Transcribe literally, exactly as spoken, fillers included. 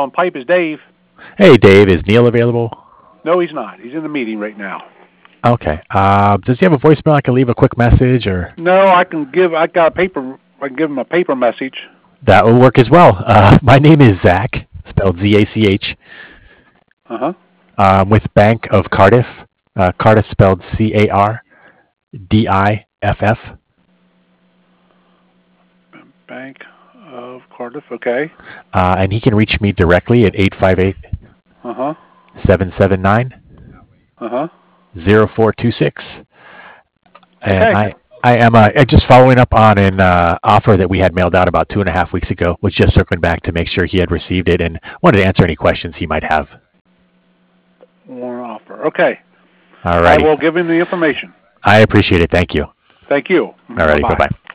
on pipe is Dave. Hey, Dave, is Neil available? No, he's not. He's in the meeting right now. Okay. Uh, does he have a voicemail? I can leave a quick message, or No, I can give. I got a paper. I can give him a paper message. that will work as well. Uh, my name is Zach, spelled Z A C H. Uh huh. Um, with Bank of Cardiff. Uh, Cardiff spelled C A R D I F F. Bank of Cardiff. Okay. Uh, and he can reach me directly at eight five eight, Uh huh. seven seven nine, Uh huh. zero four two six. And Okay. I, I am uh, just following up on an uh, offer that we had mailed out about two and a half weeks ago. Was just circling back to make sure he had received it and wanted to answer any questions he might have. One offer. Okay. All I right. will give him the information. I appreciate it. Thank you. Thank you. All righty. Bye bye.